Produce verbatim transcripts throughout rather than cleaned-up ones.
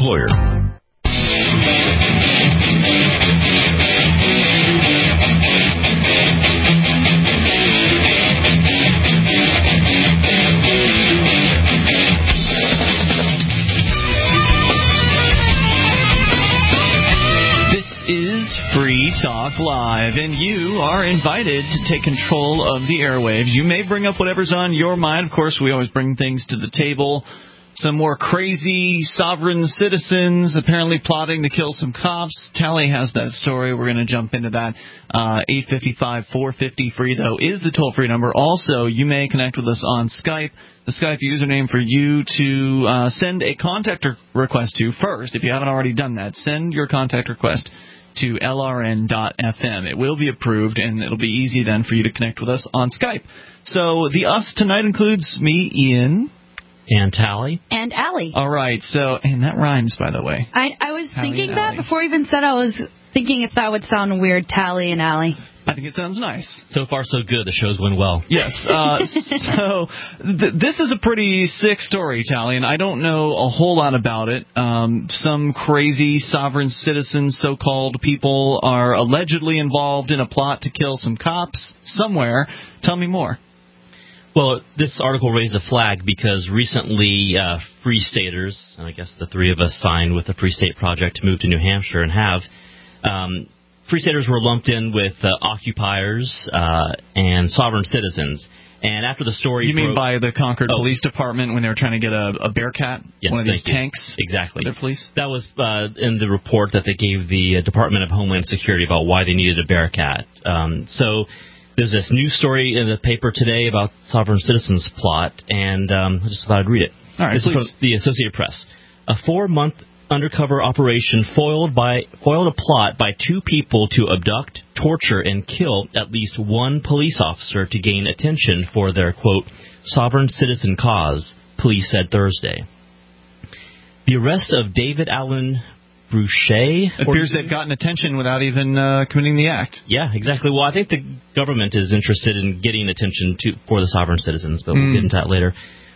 employer. Free Talk Live, and you are invited to take control of the airwaves. You may bring up whatever's on your mind. Of course, we always bring things to the table. Some more crazy sovereign citizens apparently plotting to kill some cops. Tally has that story. We're going to jump into that. Uh, eight five five, four five zero, free, though, is the toll-free number. Also, you may connect with us on Skype. The Skype username for you to uh, send a contact request to first. If you haven't already done that, send your contact request to L R N dot F M. It will be approved, and it'll be easy then for you to connect with us on Skype. So the us tonight includes me, Ian. And Tally. And Allie. All right, so, and that rhymes, by the way. I, I was Tally thinking that before I even said I was thinking if that would sound weird, Tally and Allie. I think it sounds nice. So far, so good. The show's going well. Yes. Uh, so th- this is a pretty sick story, Tally, and I don't know a whole lot about it. Um, some crazy sovereign citizens, so-called people, are allegedly involved in a plot to kill some cops somewhere. Tell me more. Well, this article raised a flag because recently uh, Free Staters, and I guess the three of us signed with the Free State Project to move to New Hampshire and have, um, Free Staters were lumped in with uh, occupiers uh, and sovereign citizens. And after the story You mean broke, by the Concord oh, Police Department when they were trying to get a, a Bearcat? Yes, one of these you. tanks? Exactly. For their police? That was uh, in the report that they gave the uh, Department of Homeland Security about why they needed a Bearcat. Um, so there's this news story in the paper today about sovereign citizens plot, and um, I just thought I'd read it. All right, this please. is from the Associated Press. A four-month undercover operation foiled by foiled a plot by two people to abduct, torture, and kill at least one police officer to gain attention for their, quote, sovereign citizen cause, police said Thursday. The arrest of David Allen Bruchet. It appears they've gotten attention without even uh, committing the act. Yeah, exactly. Well, I think the government is interested in getting attention to for the sovereign citizens, but we'll mm. get into that later.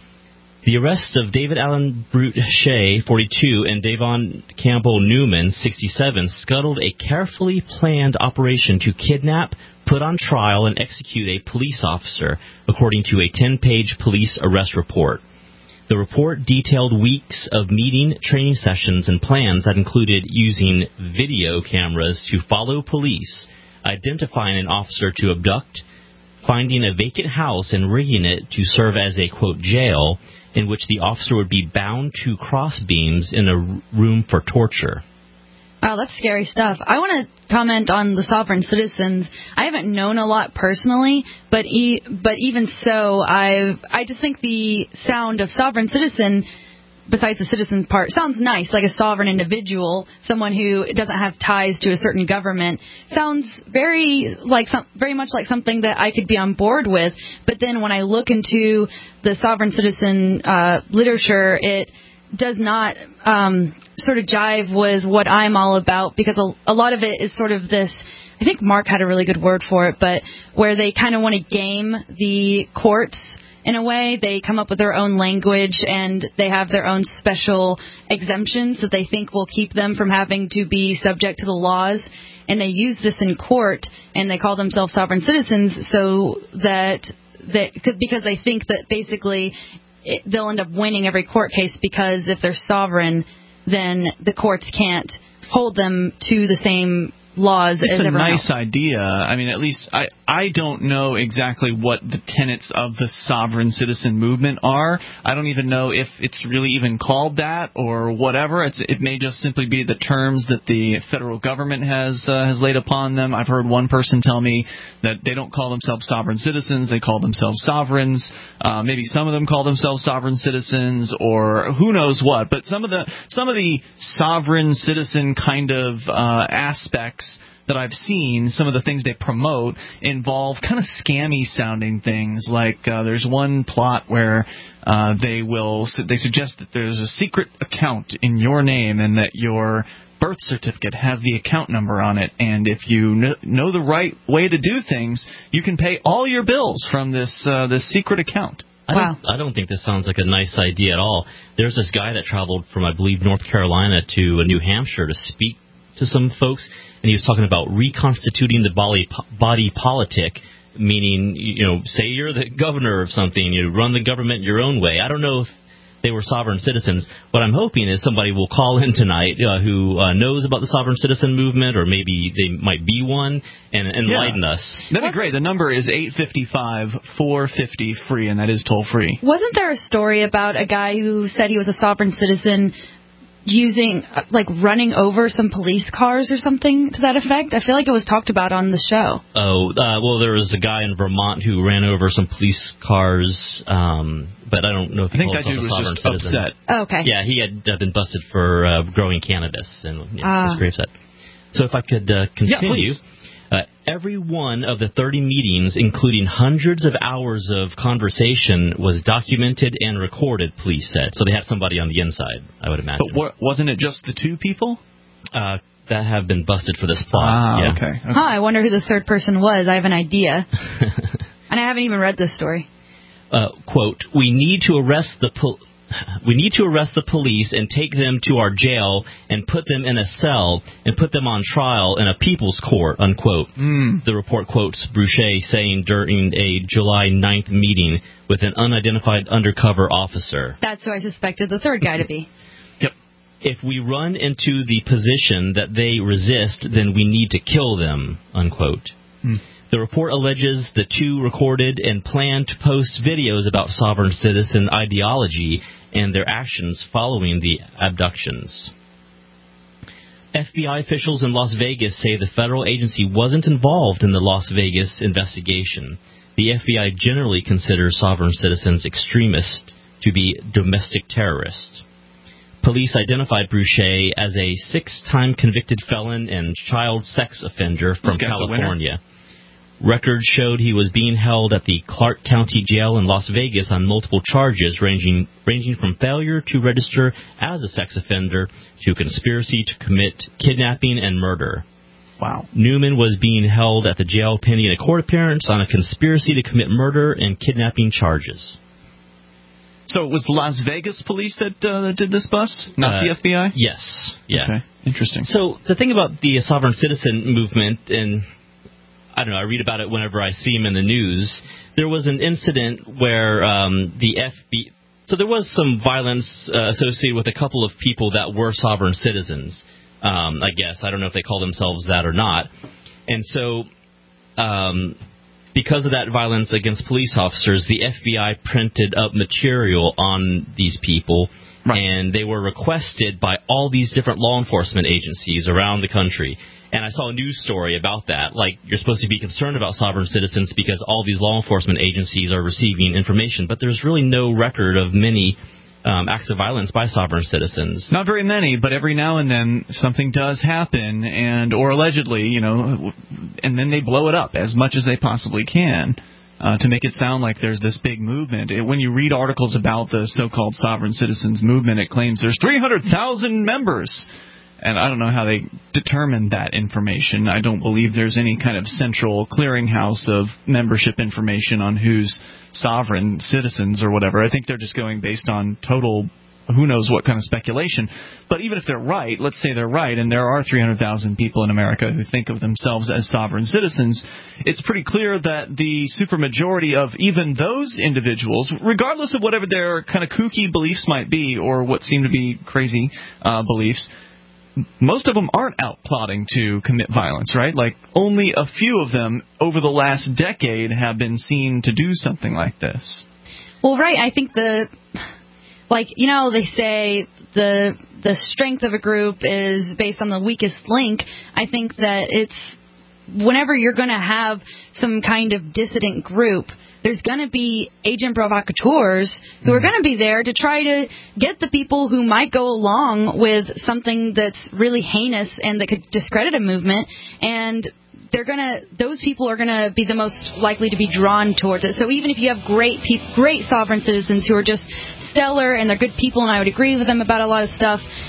The arrests of David Allen Bruchet, forty-two, and Davon Campbell Newman, sixty-seven, scuttled a carefully planned operation to kidnap, put on trial, and execute a police officer, according to a ten-page police arrest report. The report detailed weeks of meeting, training sessions, and plans that included using video cameras to follow police, identifying an officer to abduct, finding a vacant house and rigging it to serve as a, quote, jail, in which the officer would be bound to cross beams in a room for torture. Wow, that's scary stuff. I want to comment on the sovereign citizens. I haven't known a lot personally, but e- but even so, I've I just think the sound of sovereign citizen, besides the citizen part, sounds nice, like a sovereign individual, someone who doesn't have ties to a certain government. Sounds very like some, very much like something that I could be on board with. But then when I look into the sovereign citizen uh, literature, it does not um, sort of jive with what I'm all about, because a, a lot of it is sort of this, I think Mark had a really good word for it, but where they kind of want to game the courts in a way. They come up with their own language, and they have their own special exemptions that they think will keep them from having to be subject to the laws. And they use this in court, and they call themselves sovereign citizens so that, that because they think that basically it, they'll end up winning every court case, because if they're sovereign, then the courts can't hold them to the same laws it's as a everyone nice else. idea. I mean, at least I, I don't know exactly what the tenets of the sovereign citizen movement are. I don't even know if it's really even called that or whatever. It's, it may just simply be the terms that the federal government has uh, has laid upon them. I've heard one person tell me that they don't call themselves sovereign citizens, they call themselves sovereigns. Uh, maybe some of them call themselves sovereign citizens, or who knows what. But some of the some of the sovereign citizen kind of uh, aspects that I've seen, some of the things they promote, involve kind of scammy-sounding things. Like uh, there's one plot where uh, they will they suggest that there's a secret account in your name, and that your birth certificate has the account number on it. And if you kn- know the right way to do things, you can pay all your bills from this uh, this secret account. I Wow. don't, I don't think this sounds like a nice idea at all. There's this guy that traveled from, I believe, North Carolina to New Hampshire to speak to some folks, and he was talking about reconstituting the body, body politic, meaning, you know, say you're the governor of something, you run the government your own way. I don't know if they were sovereign citizens. What I'm hoping is somebody will call in tonight uh, who uh, knows about the sovereign citizen movement, or maybe they might be one, and enlighten yeah. us. That'd be great. The number is eight five five, four five zero, free, and that is toll-free. Wasn't there a story about a guy who said he was a sovereign citizen using, uh, like, running over some police cars or something to that effect? I feel like it was talked about on the show. Oh, uh, well, there was a guy in Vermont who ran over some police cars, um, but I don't know if he I think called that himself dude a was sovereign just citizen. upset. Oh, okay. Yeah, he had uh, been busted for uh, growing cannabis, and yeah, Ah. was very upset. So if I could uh, Yeah, continue. please. Uh, every one of the thirty meetings, including hundreds of hours of conversation, was documented and recorded, police said. So they had somebody on the inside, I would imagine. But what, wasn't it just the two people? Uh, that have been busted for this plot. Ah, yeah. okay. okay. Huh, I wonder who the third person was. I have an idea. And I haven't even read this story. Uh, quote, we need to arrest the pol- we need to arrest the police and take them to our jail and put them in a cell and put them on trial in a people's court, unquote. Mm. The report quotes Bruchet saying during a July ninth meeting with an unidentified undercover officer. That's who I suspected the third guy to be. Yep. If we run into the position that they resist, then we need to kill them, unquote. Mm. The report alleges the two recorded and planned to post videos about sovereign citizen ideology and their actions following the abductions. F B I officials in Las Vegas say the federal agency wasn't involved in the Las Vegas investigation. The F B I generally considers sovereign citizens extremists to be domestic terrorists. Police identified Bruchet as a six-time convicted felon and child sex offender from California. Records showed he was being held at the Clark County Jail in Las Vegas on multiple charges ranging ranging from failure to register as a sex offender to conspiracy to commit kidnapping and murder. Wow. Newman was being held at the jail pending a court appearance on a conspiracy to commit murder and kidnapping charges. So it was Las Vegas police that, uh, that did this bust, not Uh, the F B I? Yes. Yeah. Okay. Interesting. So the thing about the sovereign citizen movement, and I don't know, I read about it whenever I see them in the news. There was an incident where um, the F B I, so there was some violence uh, associated with a couple of people that were sovereign citizens, um, I guess. I don't know if they call themselves that or not. And so um, because of that violence against police officers, the F B I printed up material on these people, right. And they were requested by all these different law enforcement agencies around the country. And I saw a news story about that. Like, you're supposed to be concerned about sovereign citizens because all these law enforcement agencies are receiving information. But there's really no record of many um, acts of violence by sovereign citizens. Not very many, but every now and then something does happen, and or allegedly, you know, and then they blow it up as much as they possibly can uh, to make it sound like there's this big movement. It, when you read articles about the so-called sovereign citizens movement, it claims there's three hundred thousand members. And I don't know how they determine that information. I don't believe there's any kind of central clearinghouse of membership information on who's sovereign citizens or whatever. I think they're just going based on total who knows what kind of speculation. But even if they're right, let's say they're right, and there are three hundred thousand people in America who think of themselves as sovereign citizens, it's pretty clear that the supermajority of even those individuals, regardless of whatever their kind of kooky beliefs might be or what seem to be crazy uh, beliefs, most of them aren't out plotting to commit violence, right? Like, only a few of them over the last decade have been seen to do something like this. Well, right. I think the, like, you know, they say the the strength of a group is based on the weakest link. I think that it's whenever you're going to have some kind of dissident group, there's going to be agent provocateurs who are going to be there to try to get the people who might go along with something that's really heinous and that could discredit a movement, and they're going to those people are going to be the most likely to be drawn towards it. So even if you have great pe- great sovereign citizens who are just stellar and they're good people, and I would agree with them about a lot of stuff,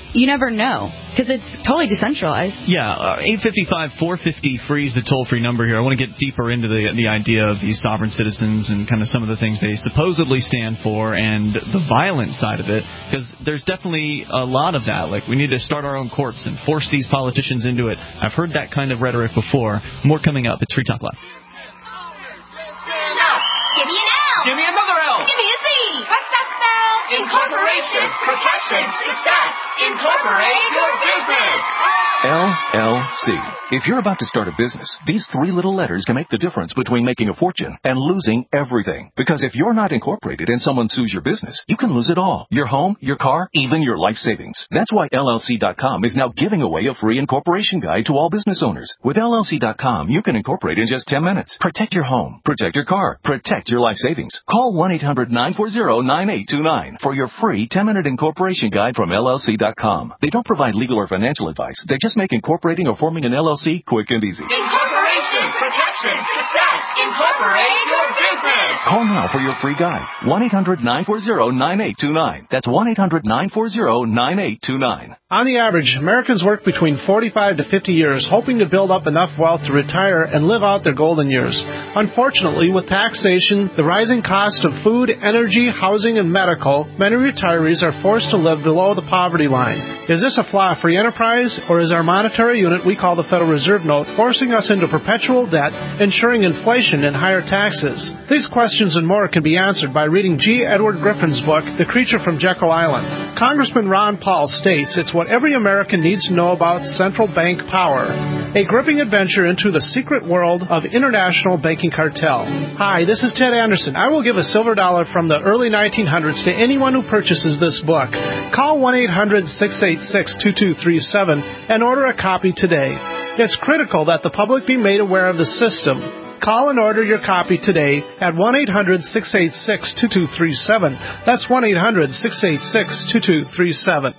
you never know because it's totally decentralized. Yeah, uh, eight five five, four five zero, free is the toll-free number here. I want to get deeper into the the idea of these sovereign citizens and kind of some of the things they supposedly stand for and the violent side of it, because there's definitely a lot of that. Like, we need to start our own courts and force these politicians into it. I've heard that kind of rhetoric before. More coming up. It's Free Talk Live. Give me an L. Give me another L. Give me a Z. What's that spell? Incorporation. Protection. Success. Incorporate your business. L L C. If you're about to start a business, these three little letters can make the difference between making a fortune and losing everything. Because if you're not incorporated and someone sues your business, you can lose it all. Your home, your car, even your life savings. That's why L L C dot com is now giving away a free incorporation guide to all business owners. With L L C dot com, you can incorporate in just ten minutes. Protect your home. Protect your car. Protect your life savings. Call one eight hundred nine four zero nine eight two nine for your free ten-minute incorporation guide from L L C dot com. They don't provide legal or financial advice. They just make incorporating or forming an L L C quick and easy. Incorporation. Protection. Success. Incorporate your business. Call now for your free guide. one eight hundred nine four zero nine eight two nine. That's one eight hundred nine four zero nine eight two nine. On the average, Americans work between forty-five to fifty years, hoping to build up enough wealth to retire and live out their golden years. Unfortunately, with taxation, the rising cost of food, energy, housing, and medical, many retirees are forced to live below the poverty line. Is this a flaw free enterprise, or is our monetary unit we call the Federal Reserve Note forcing us into perpetual debt, ensuring inflation and higher taxes? These questions and more can be answered by reading G. Edward Griffin's book, The Creature from Jekyll Island. Congressman Ron Paul states it's what every American needs to know about central bank power. A gripping adventure into the secret world of international banking cartel. Hi, this is Ted Anderson. I will give a silver dollar from the early nineteen hundreds to anyone who purchases this book. Call one eight hundred six eight six two two three seven and order a copy today. It's critical that the public be made aware of the system. Call and order your copy today at one eight hundred six eight six two two three seven. That's one eight hundred six eight six two two three seven.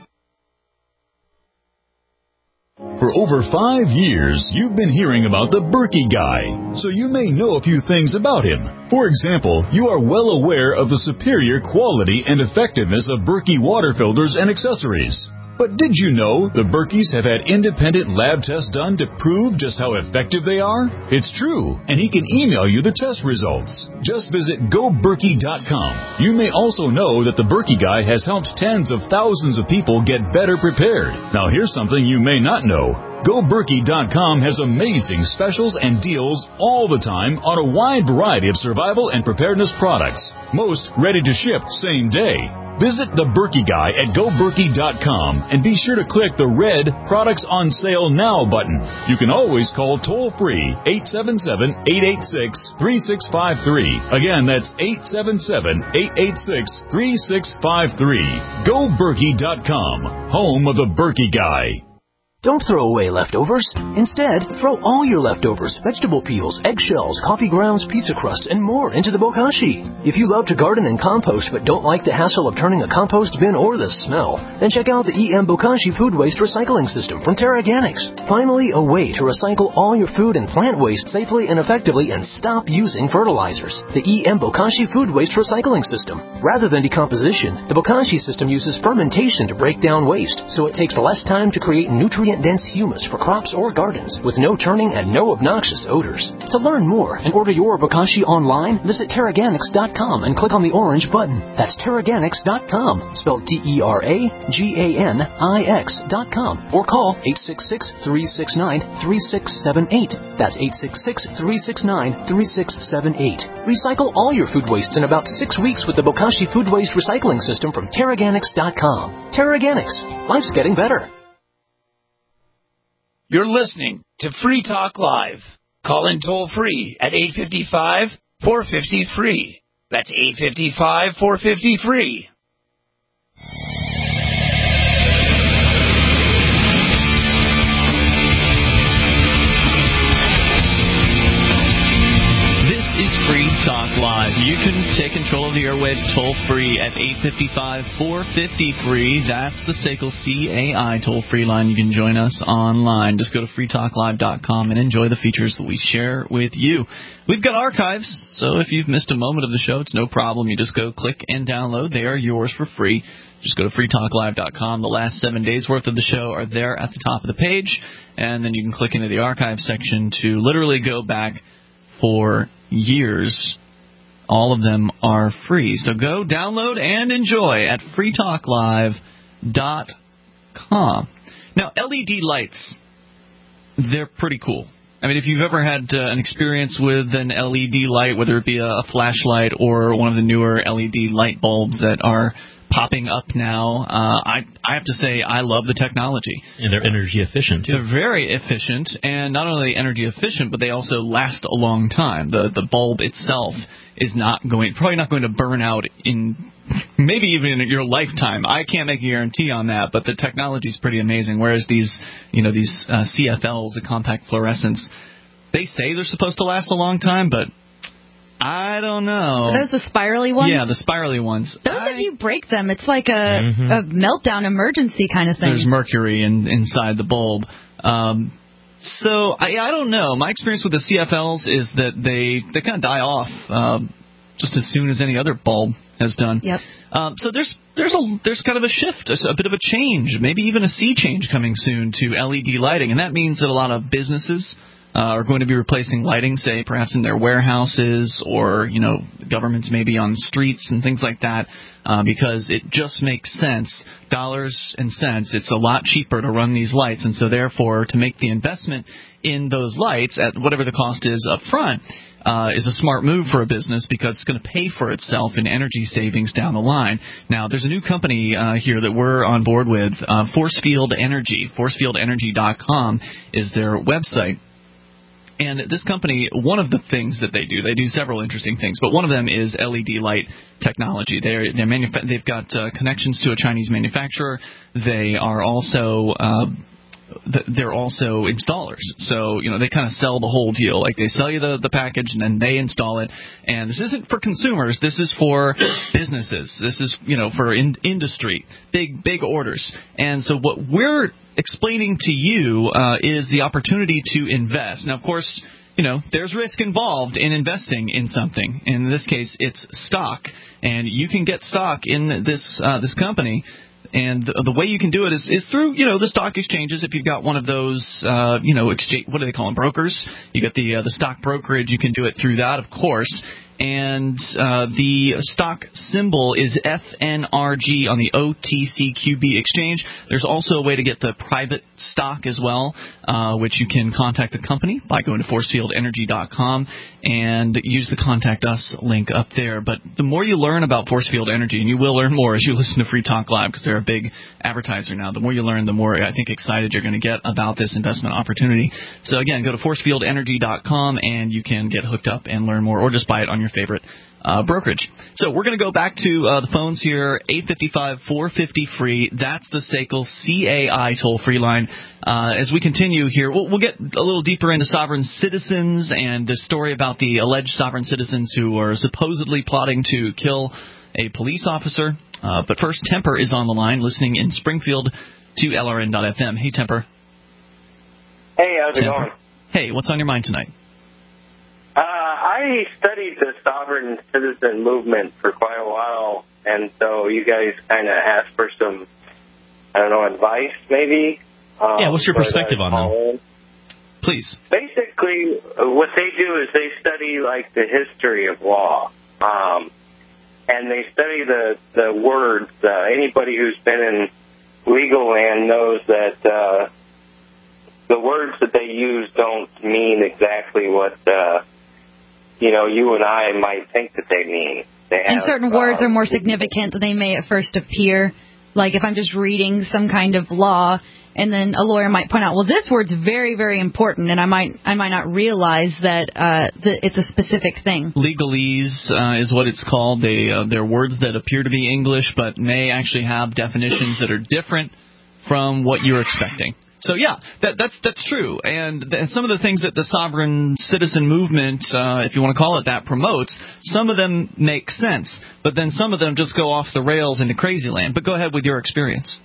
For over five years, you've been hearing about the Berkey Guy, so you may know a few things about him. For example, you are well aware of the superior quality and effectiveness of Berkey water filters and accessories. But did you know the Berkeys have had independent lab tests done to prove just how effective they are? It's true, and he can email you the test results. Just visit go berkey dot com. You may also know that the Berkey Guy has helped tens of thousands of people get better prepared. Now here's something you may not know. go berkey dot com has amazing specials and deals all the time on a wide variety of survival and preparedness products. Most ready to ship same day. Visit the Berkey Guy at go berkey dot com and be sure to click the red Products on Sale Now button. You can always call toll-free eight seven seven, eight eight six, three six five three. Again, that's eight seven seven, eight eight six, three six five three. go berkey dot com, home of the Berkey Guy. Don't throw away leftovers. Instead, throw all your leftovers, vegetable peels, eggshells, coffee grounds, pizza crusts, and more into the bokashi. If you love to garden and compost but don't like the hassle of turning a compost bin or the smell, then check out the E M Bokashi Food Waste Recycling System from TerraGanix. Finally, a way to recycle all your food and plant waste safely and effectively and stop using fertilizers. The E M Bokashi Food Waste Recycling System. Rather than decomposition, the Bokashi system uses fermentation to break down waste, so it takes less time to create nutrient dense humus for crops or gardens with no turning and no obnoxious odors. To learn more and order your bokashi online, visit terraganix dot com and click on the orange button. That's terraganix dot com, spelled T E R A G A N I X dot com, or call eight six six, three six nine, three six seven eight. That's eight six six, three six nine, three six seven eight. Recycle all your food wastes in about six weeks with the Bokashi Food Waste Recycling System from terraganix dot com. TerraGanix. Life's getting better. You're listening to Free Talk Live. Call in toll free at eight five five, four five zero, free. That's eight five five, four five zero, free. Free Talk Live. You can take control of the airwaves toll-free at eight five five, four five zero, free. That's the S A C L C A I toll-free line. You can join us online. Just go to free talk live dot com and enjoy the features that we share with you. We've got archives, so if you've missed a moment of the show, it's no problem. You just go click and download. They are yours for free. Just go to free talk live dot com. The last seven days' worth of the show are there at the top of the page, and then you can click into the archive section to literally go back for years. All of them are free. So go download and enjoy at free talk live dot com. Now, L E D lights, they're pretty cool. I mean, if you've ever had uh, an experience with an L E D light, whether it be a, a flashlight or one of the newer L E D light bulbs that are popping up now, uh, I I have to say I love the technology. And they're energy efficient, too. They're very efficient, and not only energy efficient, but they also last a long time. The the bulb itself is not going, probably not going to burn out in maybe even in your lifetime. I can't make a guarantee on that, but the technology is pretty amazing. Whereas these, you know, these uh, C F Ls, the compact fluorescents, they say they're supposed to last a long time, but I don't know. Are those the spirally ones? Yeah, the spirally ones. Those, I, if you break them, it's like a, mm-hmm. a meltdown emergency kind of thing. There's mercury in, inside the bulb. Um, so, I, I don't know. My experience with the C F Ls is that they, they kind of die off um, just as soon as any other bulb has done. Yep. Um, so there's there's a there's kind of a shift, a, a bit of a change, maybe even a sea change coming soon to L E D lighting, and that means that a lot of businesses uh, are going to be replacing lighting, say perhaps in their warehouses or you know governments maybe on streets and things like that, uh, because it just makes sense, dollars and cents. It's a lot cheaper to run these lights, and so therefore to make the investment in those lights at whatever the cost is up front. Uh, is a smart move for a business because it's going to pay for itself in energy savings down the line. Now, there's a new company uh, here that we're on board with, uh, Forcefield Energy. forcefield energy dot com is their website. And this company, one of the things that they do, they do several interesting things, but one of them is L E D light technology. They're, they're manufa- they've got uh, connections to a Chinese manufacturer. They are also... Uh, they're also installers. So, you know, they kind of sell the whole deal. Like, they sell you the, the package, and then they install it. And this isn't for consumers. This is for businesses. This is, you know, for in, industry, big, big orders. And so what we're explaining to you uh, is the opportunity to invest. Now, of course, you know, there's risk involved in investing in something. In this case, it's stock. And you can get stock in this uh, this company. And the, the way you can do it is, is through, you know, the stock exchanges. If you've got one of those, uh, you know, exchange, what do they call them, brokers? You get the uh, the stock brokerage. You can do it through that, of course. And uh, the stock symbol is F N R G on the O T C Q B exchange. There's also a way to get the private stock as well, uh, which you can contact the company by going to forcefield energy dot com and use the Contact Us link up there. But the more you learn about Forcefield Energy, and you will learn more as you listen to Free Talk Live because they're a big advertiser now, the more you learn, the more I think excited you're going to get about this investment opportunity. So again, go to forcefield energy dot com and you can get hooked up and learn more, or just buy it on your favorite uh, brokerage. So we're going to go back to uh, the phones here, eight five five, four five zero, free. That's the S A C L C A I toll-free line. Uh, as we continue here, we'll, we'll get a little deeper into sovereign citizens and the story about the alleged sovereign citizens who are supposedly plotting to kill a police officer. Uh, but first, Temper is on the line, listening in Springfield to L R N dot F M. Hey, Temper. Hey, how's it Temper. going? Hey, what's on your mind tonight? Uh, I studied the sovereign citizen movement for quite a while, and so you guys kind of asked for some, I don't know, advice maybe? Um, yeah, what's your perspective on that? Please. Basically, what they do is they study, like, the history of law, um, and they study the, the words. Uh, anybody who's been in legal land knows that uh, the words that they use don't mean exactly what... Uh, you know, you and I might think that they mean. They have, and certain words uh, are more significant than they may at first appear. Like if I'm just reading some kind of law, and then a lawyer might point out, well, this word's very, very important, and I might I might not realize that, uh, that it's a specific thing. Legalese uh, is what it's called. They uh, they're words that appear to be English, but may actually have definitions that are different from what you're expecting. So, yeah, that, that's that's true. And th- some of the things that the sovereign citizen movement, uh, if you want to call it that, promotes, some of them make sense. But then some of them just go off the rails into crazy land. But go ahead with your experience.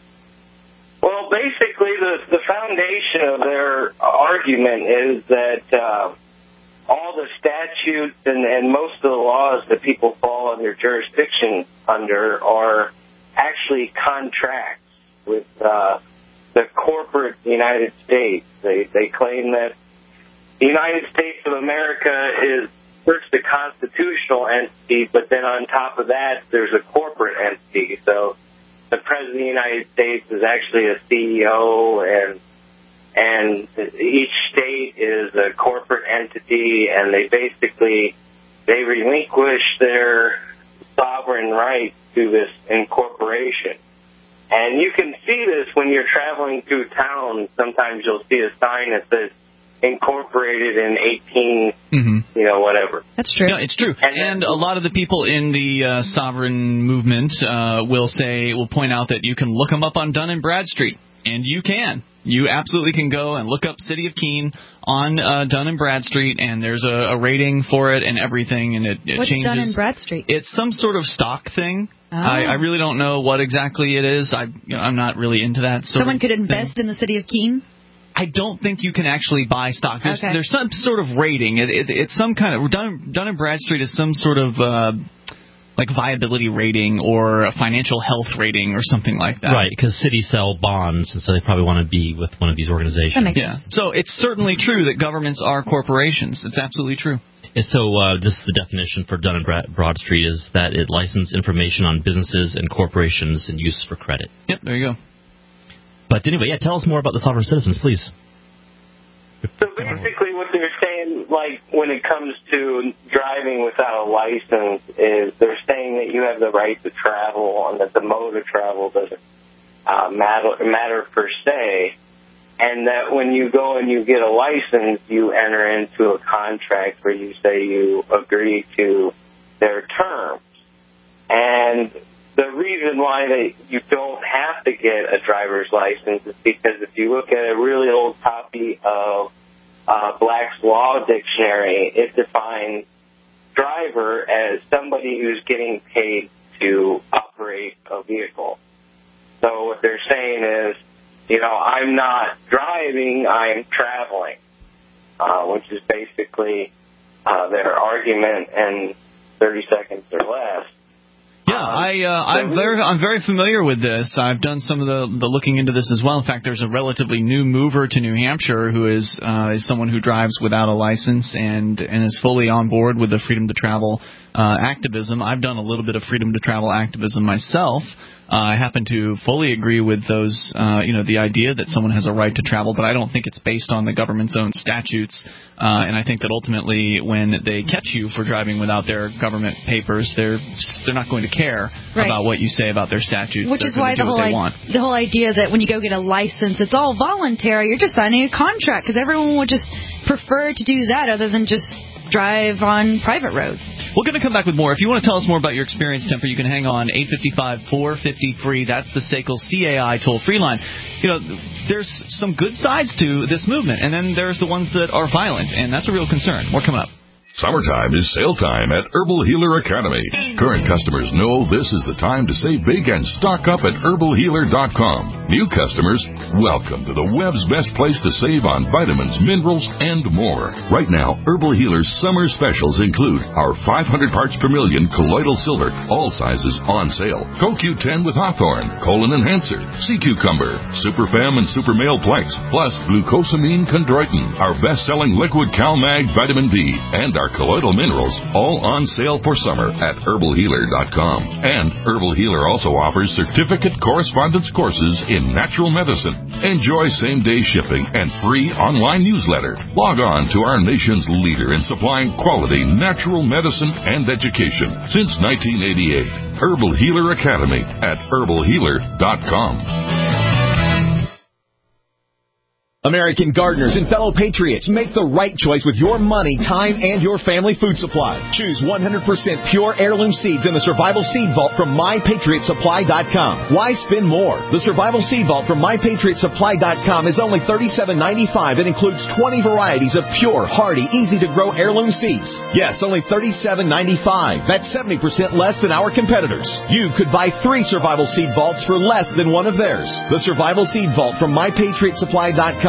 Well, basically, the, the foundation of their argument is that uh, all the statutes and, and most of the laws that people fall under jurisdiction under are actually contracts with uh, the corporate United States. They they claim that the United States of America is first a constitutional entity, but then on top of that, there's a corporate entity. So the President of the United States is actually a C E O, and and each state is a corporate entity, and they basically, they relinquish their sovereign rights to this incorporation. And you can see this when you're traveling through town. Sometimes you'll see a sign that says incorporated in eighteen, mm-hmm. you know, whatever. That's true. No, it's true. And, and a lot of the people in the uh, sovereign movement uh, will say, will point out that you can look them up on Dun and Bradstreet. And you can. You absolutely can go and look up City of Keene on uh, Dun and Bradstreet, and there's a, a rating for it and everything, and it, it What's changes. Dun and Bradstreet? It's some sort of stock thing. Oh. I, I really don't know what exactly it is. I, you know, I'm not really into that sort Someone of could invest thing. in the City of Keene? I don't think you can actually buy stock. There's, okay. there's some sort of rating. It, it, it's some kind of Dun, Dun and Bradstreet is some sort of uh, like viability rating or a financial health rating or something like that. Right, because cities sell bonds, and so they probably want to be with one of these organizations. That makes yeah. sense. So it's certainly true that governments are corporations. It's absolutely true. And so uh, this is the definition for Dun and Bradstreet, is that it licenses information on businesses and corporations and use for credit. Yep, there you go. But anyway, yeah, tell us more about the sovereign citizens, please. So basically what they're saying, like, when it comes to driving without a license, is they're saying that you have the right to travel and that the mode of travel doesn't uh, matter, matter per se, and that when you go and you get a license, you enter into a contract where you say you agree to their terms. And the reason why they, you don't have to get a driver's license is because if you look at a really old copy of uh, Black's Law Dictionary, it defines driver as somebody who's getting paid to operate a vehicle. So what they're saying is, you know, I'm not driving, I'm traveling, uh, which is basically uh, their argument in thirty seconds or less. Yeah, I, uh, I'm very, I'm very familiar with this. I've done some of the, the looking into this as well. In fact, there's a relatively new mover to New Hampshire who is, uh, is someone who drives without a license and, and is fully on board with the freedom to travel, uh, activism. I've done a little bit of freedom to travel activism myself. Uh, I happen to fully agree with those, uh, you know, the idea that someone has a right to travel, but I don't think it's based on the government's own statutes. Uh, and I think that ultimately, when they catch you for driving without their government papers, they're they're not going to care right. about what you say about their statutes. Which they're is why the whole, I- the whole idea that when you go get a license, it's all voluntary. You're just signing a contract, because everyone would just prefer to do that other than just drive on private roads. We're going to come back with more. If you want to tell us more about your experience, Temper, you can hang on. eight five five, four five zero, free. That's the S A C L C A I toll-free line. You know, there's some good sides to this movement, and then there's the ones that are violent, and that's a real concern. More coming up. Summertime is sale time at Herbal Healer Academy. Current customers know this is the time to save big and stock up at herbal healer dot com. New customers, welcome to the web's best place to save on vitamins, minerals, and more. Right now, Herbal Healer's summer specials include our five hundred parts per million colloidal silver, all sizes on sale. Co Q ten with Hawthorne, colon enhancer, sea cucumber, Superfem and Super Male Plex, plus glucosamine chondroitin, our best-selling liquid CalMag vitamin B, and our colloidal minerals, all on sale for summer at herbal healer dot com. And Herbal Healer also offers certificate correspondence courses in natural medicine. Enjoy same-day shipping and free online newsletter. Log on to our nation's leader in supplying quality natural medicine and education since nineteen eighty-eight. Herbal Healer Academy at herbal healer dot com. American gardeners and fellow patriots, make the right choice with your money, time, and your family food supply. Choose one hundred percent pure heirloom seeds in the Survival Seed Vault from my patriot supply dot com. Why spend more? The Survival Seed Vault from my patriot supply dot com is only thirty-seven ninety-five and includes twenty varieties of pure, hardy, easy-to-grow heirloom seeds. Yes, only thirty-seven ninety-five. That's seventy percent less than our competitors. You could buy three Survival Seed Vaults for less than one of theirs. The Survival Seed Vault from my patriot supply dot com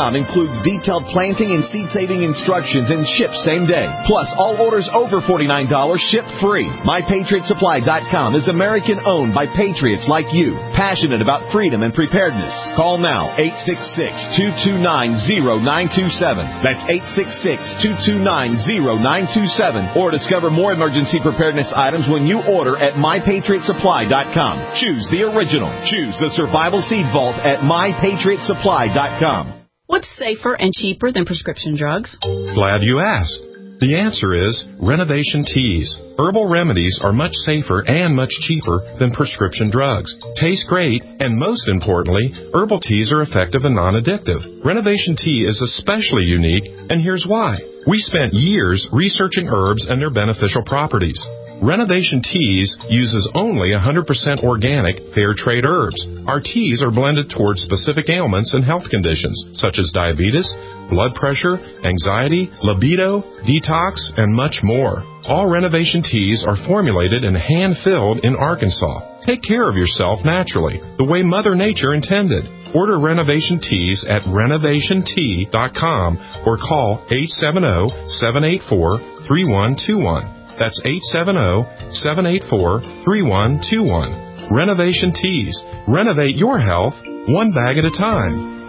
com includes detailed planting and seed-saving instructions and ships same day. Plus, all orders over forty-nine dollars ship free. my patriot supply dot com is American-owned by patriots like you, passionate about freedom and preparedness. Call now, eight six six, two two nine, zero nine two seven. That's eight six six, two two nine, zero nine two seven. Or discover more emergency preparedness items when you order at my patriot supply dot com. Choose the original. Choose the Survival Seed Vault at my patriot supply dot com. What's safer and cheaper than prescription drugs? Glad you asked. The answer is Renovation Teas. Herbal remedies are much safer and much cheaper than prescription drugs. Taste great, and most importantly, herbal teas are effective and non-addictive. Renovation Tea is especially unique, and here's why. We spent years researching herbs and their beneficial properties. Renovation Teas uses only one hundred percent organic, fair trade herbs. Our teas are blended towards specific ailments and health conditions, such as diabetes, blood pressure, anxiety, libido, detox, and much more. All Renovation Teas are formulated and hand-filled in Arkansas. Take care of yourself naturally, the way Mother Nature intended. Order Renovation Teas at renovation tea dot com or call eight seven zero, seven eight four, three one two one. That's eight seven zero, seven eight four, three one two one. Renovation Teas. Renovate your health one bag at a time.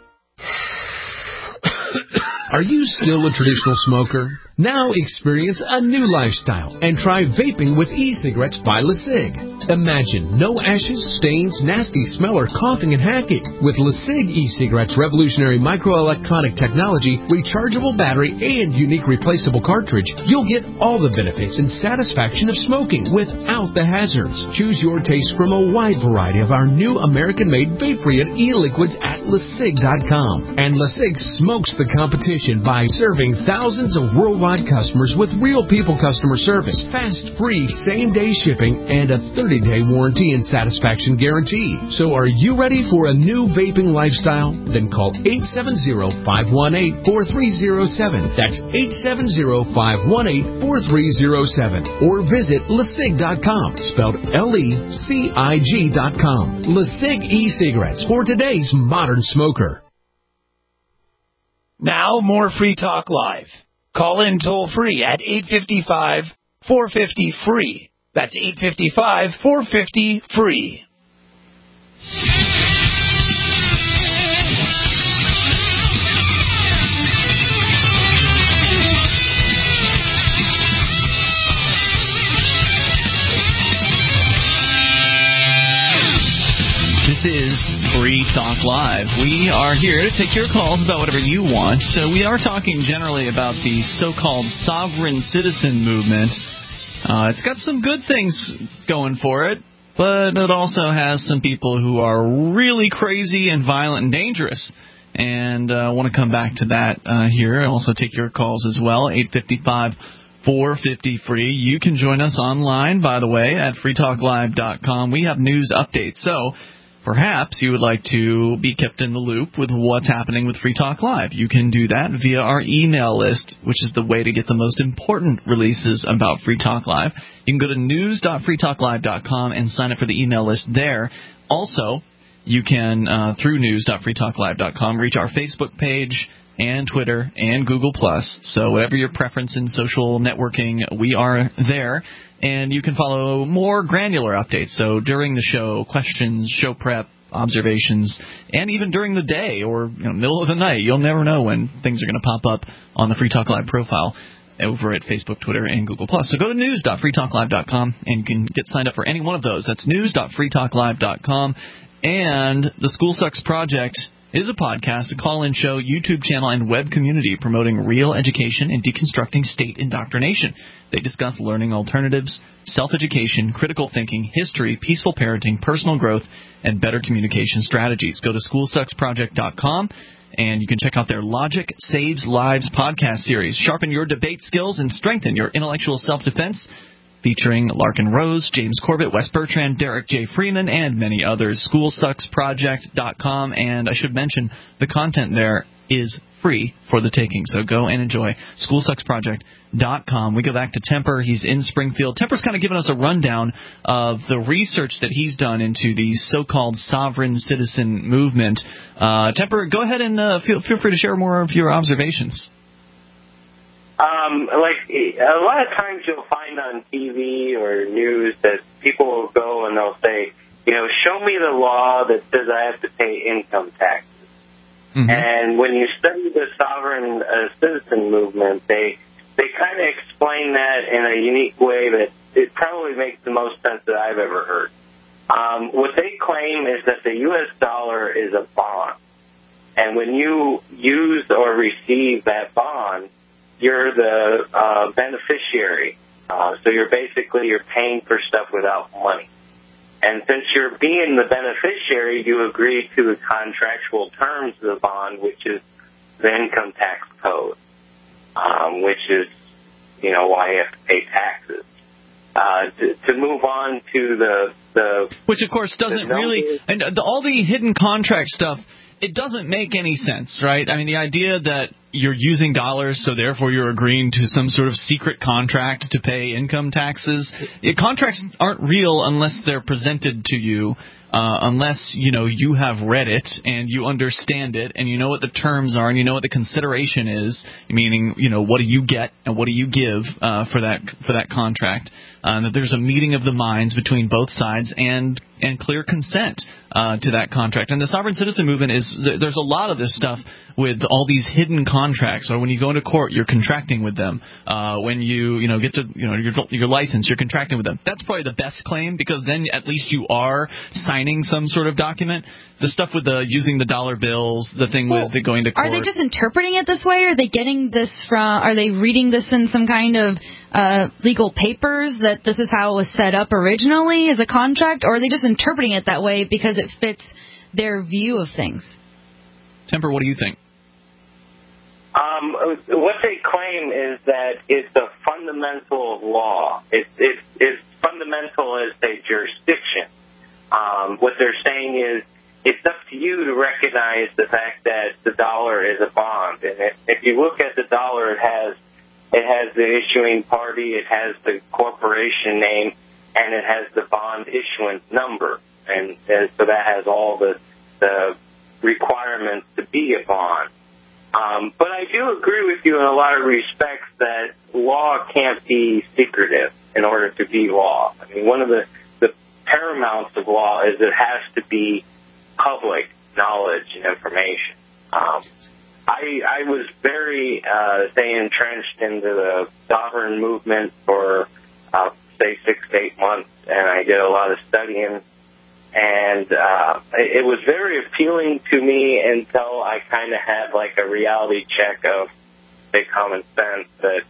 Are you still a traditional smoker? Now experience a new lifestyle and try vaping with e-cigarettes by LeSig. Imagine no ashes, stains, nasty smell, or coughing and hacking. With LeSig e-cigarettes' revolutionary microelectronic technology, rechargeable battery, and unique replaceable cartridge, you'll get all the benefits and satisfaction of smoking without the hazards. Choose your taste from a wide variety of our new American-made vape-free e-liquids at LeSig dot com. And LeSig smokes the competition by serving thousands of worldwide customers with real people customer service, fast, free, same-day shipping, and a thirty-day warranty and satisfaction guarantee. So are you ready for a new vaping lifestyle? Then call eight seven zero, five one eight, four three zero seven. That's eight seven zero, five one eight, four three zero seven. Or visit LeSig dot com, spelled L E C I G dot com. LeSig e-cigarettes for today's modern smoker. Now more Free Talk Live. Call in toll free at eight five five, four five zero, free. That's eight five five, four five zero, free. This is Free Talk Live. We are here to take your calls about whatever you want. So we are talking generally about the so-called sovereign citizen movement. Uh, it's got some good things going for it, but it also has some people who are really crazy and violent and dangerous. And I uh, want to come back to that uh, here. I also take your calls as well, eight five five, four five zero, free. You can join us online, by the way, at free talk live dot com. We have news updates. So perhaps you would like to be kept in the loop with what's happening with Free Talk Live. You can do that via our email list, which is the way to get the most important releases about Free Talk Live. You can go to news dot free talk live dot com and sign up for the email list there. Also, you can, uh, through news dot free talk live dot com, reach our Facebook page and Twitter and Google Plus. So whatever your preference in social networking, we are there. And you can follow more granular updates. So during the show, questions, show prep, observations, and even during the day or you know, middle of the night, you'll never know when things are going to pop up on the Free Talk Live profile over at Facebook, Twitter, and Google Plus. So go to news dot free talk live dot com and you can get signed up for any one of those. That's news dot free talk live dot com. And the School Sucks Project is a podcast, a call-in show, YouTube channel, and web community promoting real education and deconstructing state indoctrination. They discuss learning alternatives, self-education, critical thinking, history, peaceful parenting, personal growth, and better communication strategies. Go to school sucks project dot com, and you can check out their Logic Saves Lives podcast series. Sharpen your debate skills and strengthen your intellectual self-defense, featuring Larkin Rose, James Corbett, Wes Bertrand, Derek J. Freeman, and many others. school sucks project dot com, and I should mention the content there is free for the taking. So go and enjoy school sucks project dot com. We go back to Temper. He's in Springfield. Temper's kind of given us a rundown of the research that he's done into the so-called sovereign citizen movement. Uh, Temper, go ahead and uh, feel, feel free to share more of your observations. Um, like, a lot of times you'll find on T V or news that people will go and they'll say, you know, show me the law that says I have to pay income tax. Mm-hmm. And when you study the sovereign uh, citizen movement, they they kind of explain that in a unique way that it probably makes the most sense that I've ever heard. Um, what they claim is that the U S dollar is a bond. And when you use or receive that bond, you're the uh, beneficiary. Uh, so you're basically, you're paying for stuff without money. And since you're being the beneficiary, you agree to the contractual terms of the bond, which is the income tax code, um, which is, you know, why you have to pay taxes. Uh, to, to move on to the, the which of course doesn't really, and the, all the hidden contract stuff, it doesn't make any sense, right? I mean, the idea that you're using dollars, so therefore you're agreeing to some sort of secret contract to pay income taxes. It, contracts aren't real unless they're presented to you, uh, unless, you know, you have read it and you understand it and you know what the terms are and you know what the consideration is, meaning, you know, what do you get and what do you give uh, for that for that contract. Uh, that there's a meeting of the minds between both sides and and clear consent uh, to that contract. And the sovereign citizen movement is, there's a lot of this stuff with all these hidden contracts. Or when you go into court, you're contracting with them. Uh, when you you know get to you know your your license, you're contracting with them. That's probably the best claim, because then at least you are signing some sort of document. The stuff with the using the dollar bills, the thing well, with the going to court. Are they just interpreting it this way? Or are they getting this from? Are they reading this in some kind of uh, legal papers that this is how it was set up originally as a contract? Or are they just interpreting it that way because it fits their view of things? Temper, what do you think? Um, what they claim is that it's a fundamental law. It's it's it's fundamental as a jurisdiction. Um, what they're saying is it's up to you to recognize the fact that the dollar is a bond. And if, if you look at the dollar, it has it has the issuing party, it has the corporation name, and it has the bond issuance number. And, and so that has all the the requirements to be a bond. Um, but I do agree with you in a lot of respects that law can't be secretive in order to be law. I mean, one of the, the paramounts of law is it has to be public knowledge and information. Um, I, I was very, uh, say, entrenched into the sovereign movement for, uh, say, six to eight months, and I did a lot of studying. And uh, it was very appealing to me until I kind of had like a reality check of, say, common sense that,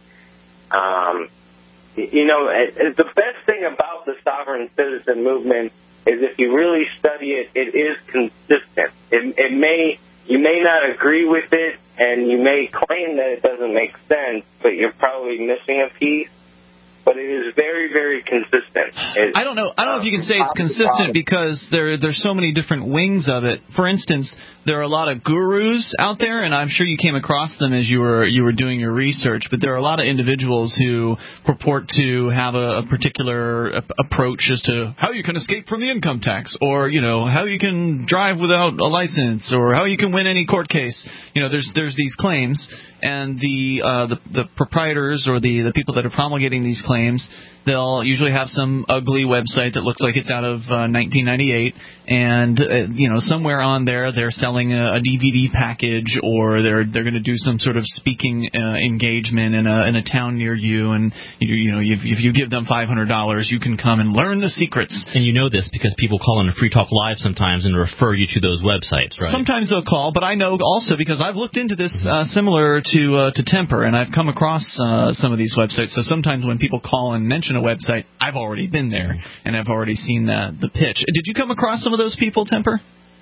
um, you know, it, it, the best thing about the sovereign citizen movement is if you really study it, it is consistent. It, it may, you may not agree with it, and you may claim that it doesn't make sense, but you're probably missing a piece. But it is very, very consistent. It, I don't know. I don't know if you can say it's consistent because there there's so many different wings of it. For instance, there are a lot of gurus out there, and I'm sure you came across them as you were you were doing your research. But there are a lot of individuals who purport to have a, a particular a, approach as to how you can escape from the income tax, or you know how you can drive without a license, or how you can win any court case. You know, there's there's these claims, and the uh, the, the proprietors or the the people that are promulgating these claims. Claims. They'll usually have some ugly website that looks like it's out of uh, nineteen ninety-eight, and uh, you know somewhere on there they're selling a, a D V D package, or they're they're going to do some sort of speaking uh, engagement in a in a town near you, and you, you know if, if you give them five hundred dollars, you can come and learn the secrets. And you know this because people call in a Free Talk Live sometimes and refer you to those websites, right? Sometimes they'll call, but I know also because I've looked into this uh, similar to uh, to Temper, and I've come across uh, some of these websites. So sometimes when people call and mention a website, I've already been there, and I've already seen the, the pitch. Did you come across some of those people, Temper?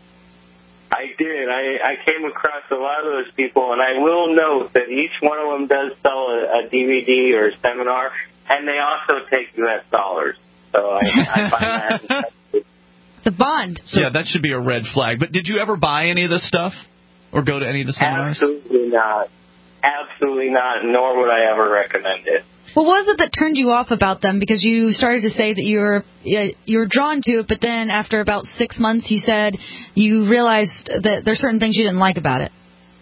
I did. I, I came across a lot of those people, and I will note that each one of them does sell a, a D V D or a seminar, and they also take U S dollars. So I, I find that... The bond. So, yeah, that should be a red flag. But did you ever buy any of this stuff? or go to any of the seminars? Absolutely not. Absolutely not, nor would I ever recommend it. What was it that turned you off about them? Because you started to say that you were you were drawn to it, but then after about six months, you said you realized that there's certain things you didn't like about it.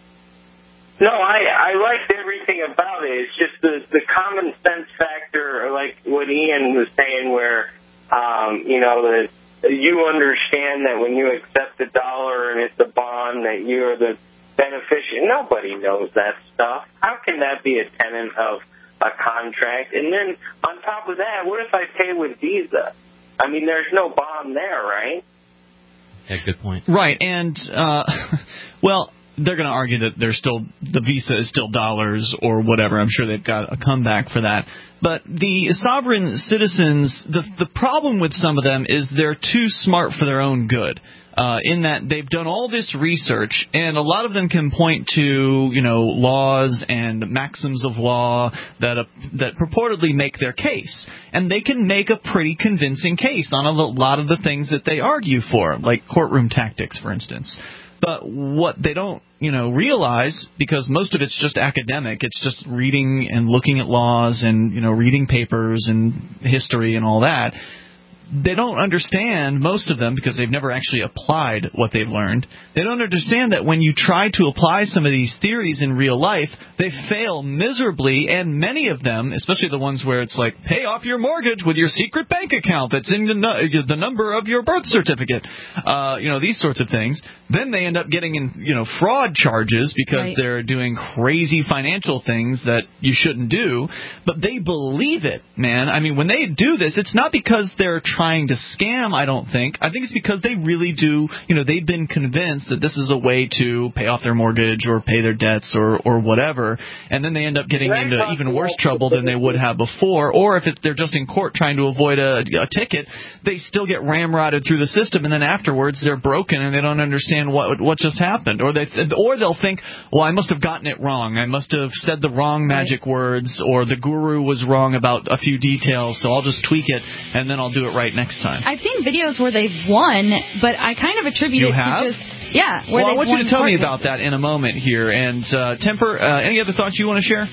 No, I, I liked everything about it. It's just the, the common sense factor, like what Ian was saying, where, um, you know, that you understand that when you accept a dollar and it's a bond, that you're the beneficiary. Nobody knows that stuff. How can that be a tenet of a contract? And then on top of that, what if I pay with Visa? I mean, there's no bond there, right? Yeah, good point. Right, and, uh, well, they're going to argue that there's still the Visa is still dollars or whatever. I'm sure they've got a comeback for that. But the sovereign citizens, the the problem with some of them is they're too smart for their own good. Uh, in that they've done all this research, and a lot of them can point to, you know, laws and maxims of law that uh, that purportedly make their case, and they can make a pretty convincing case on a lot of the things that they argue for, like courtroom tactics, for instance. But what they don't, you know, realize, because most of it's just academic, it's just reading and looking at laws and, you know, reading papers and history and all that. They don't understand, most of them, because they've never actually applied what they've learned. They don't understand that when you try to apply some of these theories in real life, they fail miserably, and many of them, especially the ones where it's like, pay off your mortgage with your secret bank account that's in the, nu- the number of your birth certificate, uh, you know, these sorts of things. Then they end up getting in, you know, fraud charges because right. they're doing crazy financial things that you shouldn't do, but they believe it, man. I mean, when they do this, it's not because they're trying trying to scam, I don't think. I think it's because they really do, you know, they've been convinced that this is a way to pay off their mortgage or pay their debts or, or whatever, and then they end up getting into even worse trouble than they would have before. Or if it, they're just in court trying to avoid a, a ticket, they still get ramrodded through the system, and then afterwards they're broken and they don't understand what what just happened. Or they or they'll think, well, I must have gotten it wrong. I must have said the wrong magic words, or the guru was wrong about a few details, so I'll just tweak it and then I'll do it right next time. I've seen videos where they've won, but I kind of attribute you it have? to just, yeah. Where well, I want you to tell me cases. about that in a moment here. And, uh, Temper, uh, any other thoughts you want to share?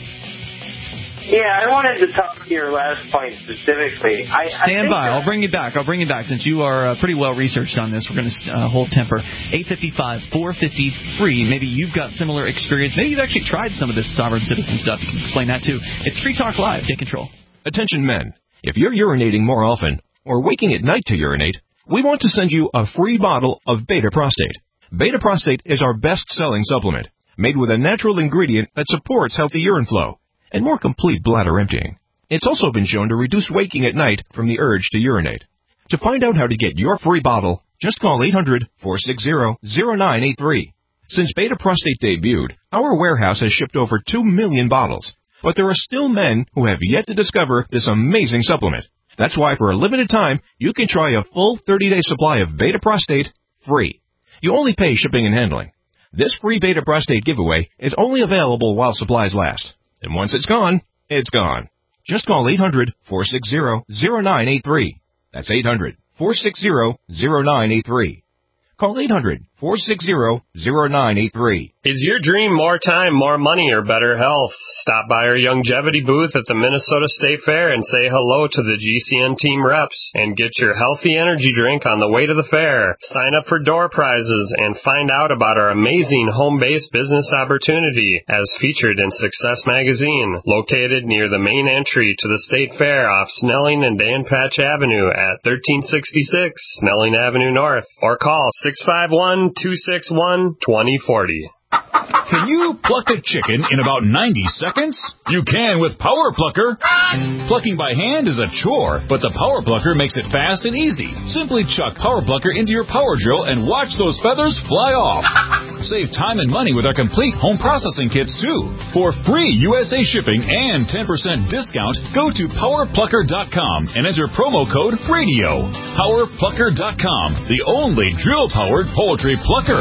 Yeah, I wanted to talk to your last point specifically. I, Stand I by. I'll bring you back. I'll bring you back. Since you are uh, pretty well researched on this, we're going to uh, hold Temper. eight five five, four five zero, free. Maybe you've got similar experience. Maybe you've actually tried some of this sovereign citizen stuff. You can explain that, too. It's Free Talk Live. Take control. Attention men. If you're urinating more often or waking at night to urinate, we want to send you a free bottle of Beta Prostate. Beta Prostate is our best-selling supplement, made with a natural ingredient that supports healthy urine flow and more complete bladder emptying. It's also been shown to reduce waking at night from the urge to urinate. To find out how to get your free bottle, just call eight hundred, four six zero, zero nine eight three. Since Beta Prostate debuted, our warehouse has shipped over two million bottles, but there are still men who have yet to discover this amazing supplement. That's why for a limited time, you can try a full thirty-day supply of Beta Prostate free. You only pay shipping and handling. This free Beta Prostate giveaway is only available while supplies last. And once it's gone, it's gone. Just call eight hundred, four six zero, zero nine eight three. That's eight hundred, four six zero, zero nine eight three. Call eight hundred, four six zero, zero nine eight three. Is your dream more time, more money, or better health? Stop by our longevity booth at the Minnesota State Fair and say hello to the G C N team reps and get your healthy energy drink on the way to the fair. Sign up for door prizes and find out about our amazing home-based business opportunity as featured in Success Magazine, located near the main entry to the State Fair off Snelling and Dan Patch Avenue at thirteen sixty-six Snelling Avenue North, or call six five one, two six one, two zero four zero. Can you pluck a chicken in about ninety seconds? You can with Power Plucker. Plucking by hand is a chore, but the Power Plucker makes it fast and easy. Simply chuck Power Plucker into your power drill and watch those feathers fly off. Save time and money with our complete home processing kits, too. For free U S A shipping and ten percent discount, go to power plucker dot com and enter promo code RADIO. power plucker dot com, the only drill-powered poultry plucker.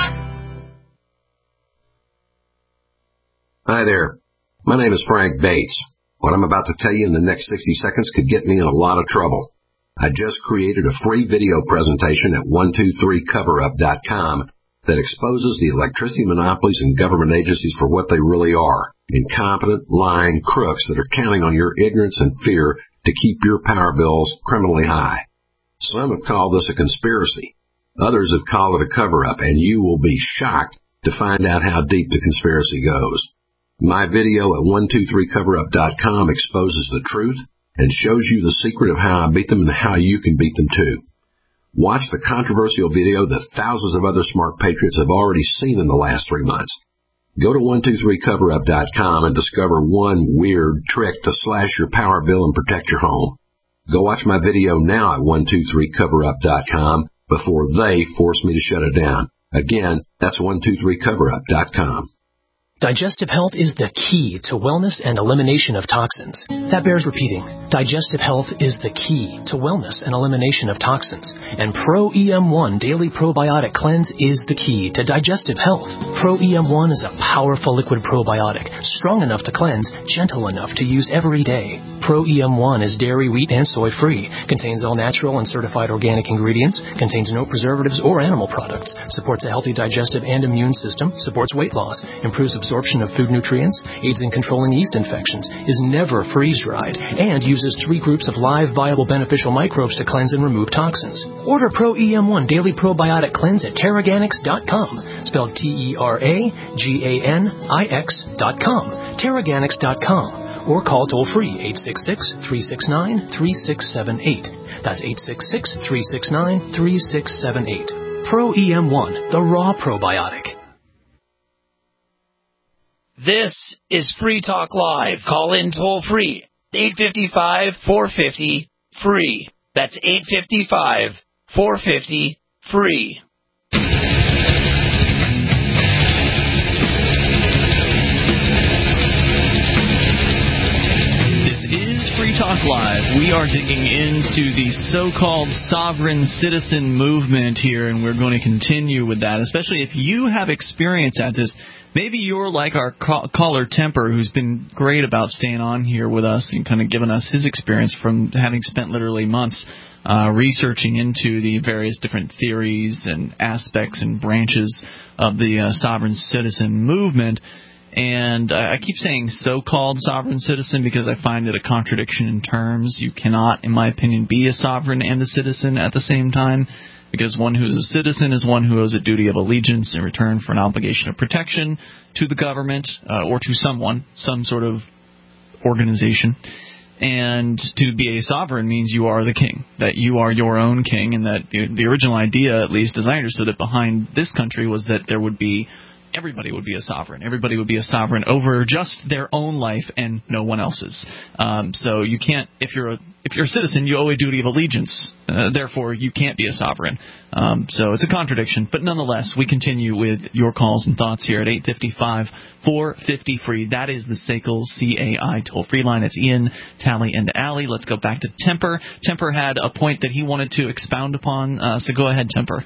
Hi there. My name is Frank Bates. What I'm about to tell you in the next sixty seconds could get me in a lot of trouble. I just created a free video presentation at one two three cover up dot com that exposes the electricity monopolies and government agencies for what they really are, incompetent, lying crooks that are counting on your ignorance and fear to keep your power bills criminally high. Some have called this a conspiracy. Others have called it a cover-up, and you will be shocked to find out how deep the conspiracy goes. My video at one two three cover up dot com exposes the truth and shows you the secret of how I beat them and how you can beat them too. Watch the controversial video that thousands of other smart patriots have already seen in the last three months. Go to one two three cover up dot com and discover one weird trick to slash your power bill and protect your home. Go watch my video now at one two three cover up dot com before they force me to shut it down. Again, that's one two three cover up dot com. Digestive health is the key to wellness and elimination of toxins. That bears repeating. Digestive health is the key to wellness and elimination of toxins. And Pro E M one Daily Probiotic Cleanse is the key to digestive health. Pro E M one is a powerful liquid probiotic, strong enough to cleanse, gentle enough to use every day. Pro E M one is dairy, wheat, and soy-free, contains all natural and certified organic ingredients, contains no preservatives or animal products, supports a healthy digestive and immune system, supports weight loss, improves absorption of food nutrients, aids in controlling yeast infections, is never freeze-dried, and uses three groups of live, viable, beneficial microbes to cleanse and remove toxins. Order Pro E M one Daily Probiotic Cleanse at Teraganix dot com, spelled T E R A G A N I X dot com, Teraganix dot com, or call toll-free eight six six, three six nine, three six seven eight. That's eight six six, three six nine, three six seven eight. Pro E M one, the raw probiotic. This is Free Talk Live. Call in toll free. eight five five, four five zero, free. That's eight five five, four five zero, free. This is Free Talk Live. We are digging into the so-called sovereign citizen movement here, and we're going to continue with that, especially if you have experience at this. Maybe you're like our caller Temper, who's been great about staying on here with us and kind of giving us his experience from having spent literally months uh, researching into the various different theories and aspects and branches of the uh, sovereign citizen movement. And uh, I keep saying so-called sovereign citizen because I find it a contradiction in terms. You cannot, in my opinion, be a sovereign and a citizen at the same time, because one who is a citizen is one who owes a duty of allegiance in return for an obligation of protection to the government uh, or to someone, some sort of organization. And to be a sovereign means you are the king, that you are your own king, and that the, the original idea, at least as I understood it, behind this country was that there would be everybody would be a sovereign. Everybody would be a sovereign over just their own life and no one else's. Um, so you can't, if you're a if you're a citizen, you owe a duty of allegiance. Uh, therefore, you can't be a sovereign. Um, so it's a contradiction. But nonetheless, we continue with your calls and thoughts here at eight five five, four five zero, free. That is the S A C L C A I toll-free line. It's Ian, Tally, and Allie. Let's go back to Temper. Temper had a point that he wanted to expound upon. Uh, so go ahead, Temper.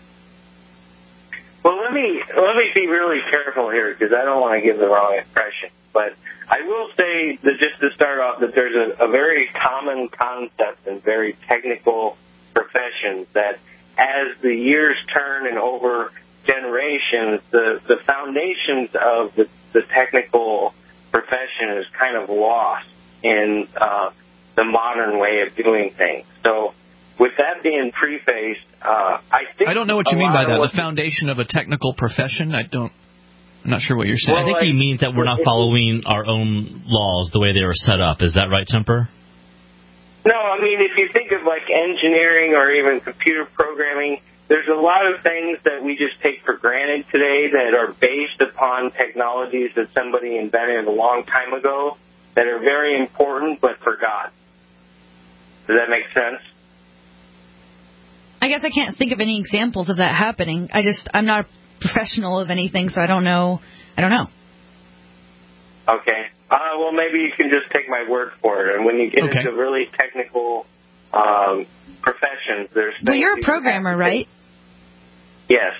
Well, let me let me be really careful here because I don't want to give the wrong impression. But I will say that just to start off that there's a, a very common concept in very technical professions that as the years turn and over generations, the, the foundations of the, the technical profession is kind of lost in uh, the modern way of doing things. So with that being prefaced, uh, I think I don't know what you mean by that. The foundation of a technical profession. I don't. I'm not sure what you're saying. Well, I think like, he means that we're not following our own laws the way they were set up. Is that right, Temper? No, I mean if you think of like engineering or even computer programming, there's a lot of things that we just take for granted today that are based upon technologies that somebody invented a long time ago that are very important but forgot. Does that make sense? I guess I can't think of any examples of that happening. I just, I'm not a professional of anything, so I don't know. I don't know. Okay. Uh, well, maybe you can just take my word for it. And when you get okay. into really technical um, professions, there's... Well, you're a programmer, right? Yes.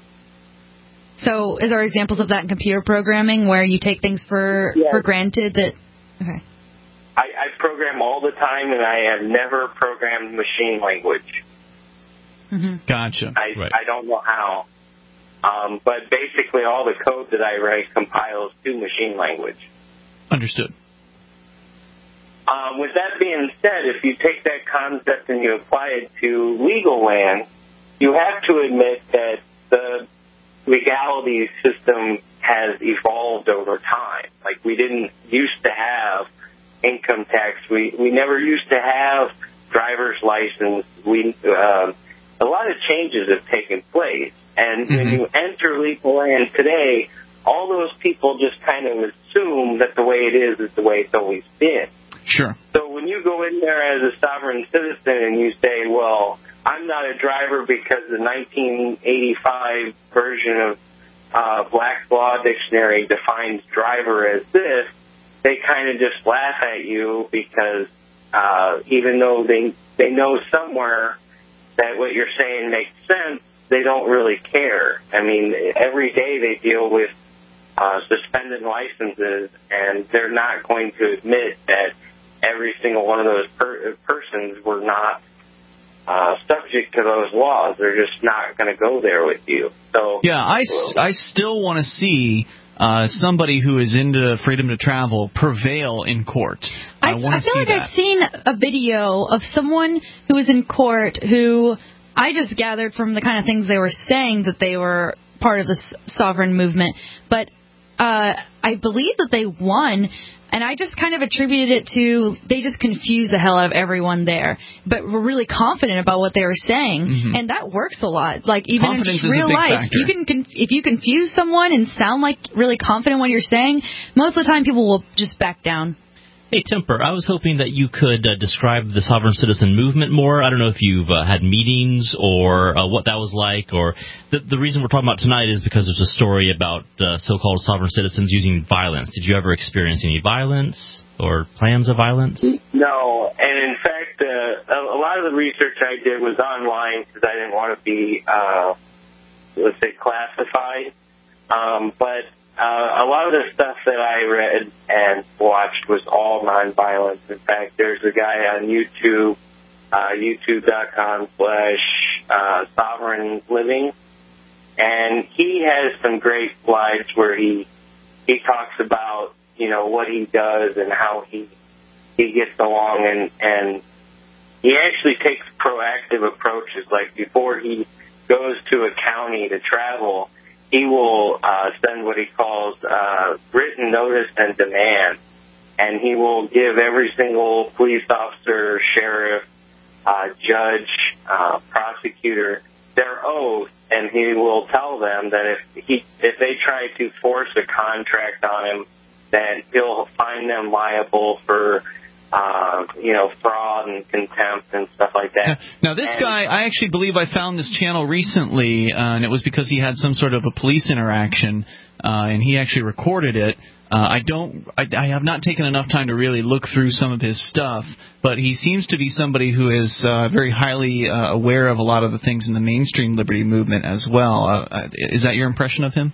So is there examples of that in computer programming where you take things for, yes. for granted that... Okay. I, I program all the time, and I have never programmed machine language. Mm-hmm. Gotcha. I, right. I don't know how. Um, but basically all the code that I write compiles to machine language. Understood. Um, with that being said, if you take that concept and you apply it to legal land, you have to admit that the legality system has evolved over time. Like, we didn't used to have income tax. We we never used to have driver's license. We uh, a lot of changes have taken place. And mm-hmm. when you enter legal land today, all those people just kind of assume that the way it is is the way it's always been. Sure. So when you go in there as a sovereign citizen and you say, well, I'm not a driver because the nineteen eighty-five version of uh, Black's Law Dictionary defines driver as this, they kind of just laugh at you because uh, even though they they know somewhere that what you're saying makes sense, they don't really care. I mean, every day they deal with uh, suspended licenses, and they're not going to admit that every single one of those per- persons were not uh, subject to those laws. They're just not going to go there with you. So yeah, I, I still want to see uh, somebody who is into freedom to travel prevail in court. I, I want to see I feel like that. I've seen a video of someone who was in court who I just gathered from the kind of things they were saying that they were part of this sovereign movement. But uh, I believe that they won. And I just kind of attributed it to they just confused the hell out of everyone there, but were really confident about what they were saying, mm-hmm. and that works a lot. Like even Confidence in real life, factor. you can conf- if you confuse someone and sound like really confident what you're saying, most of the time people will just back down. Hey, Temper, I was hoping that you could uh, describe the sovereign citizen movement more. I don't know if you've uh, had meetings or uh, what that was like, or the, the reason we're talking about tonight is because there's a story about uh, so-called sovereign citizens using violence. Did you ever experience any violence or plans of violence? No, and in fact, uh, a, a lot of the research I did was online because I didn't want to be, uh, let's say, classified. Um, but Uh, a lot of the stuff that I read and watched was all nonviolence. In fact, there's a guy on YouTube, uh, youtube.com slash uh, sovereign living, and he has some great slides where he he talks about, you know, what he does and how he he gets along, and, and he actually takes proactive approaches. Like before he goes to a county to travel, he will uh, send what he calls uh, written notice and demand, and he will give every single police officer, sheriff, uh, judge, uh, prosecutor their oath, and he will tell them that if he if they try to force a contract on him, then he'll find them liable for Uh, you know, fraud and contempt and stuff like that. Now, this and, guy, I actually believe I found this channel recently, uh, and it was because he had some sort of a police interaction, uh, and he actually recorded it. Uh, I don't, I, I have not taken enough time to really look through some of his stuff, but he seems to be somebody who is uh, very highly uh, aware of a lot of the things in the mainstream liberty movement as well. Uh, is that your impression of him?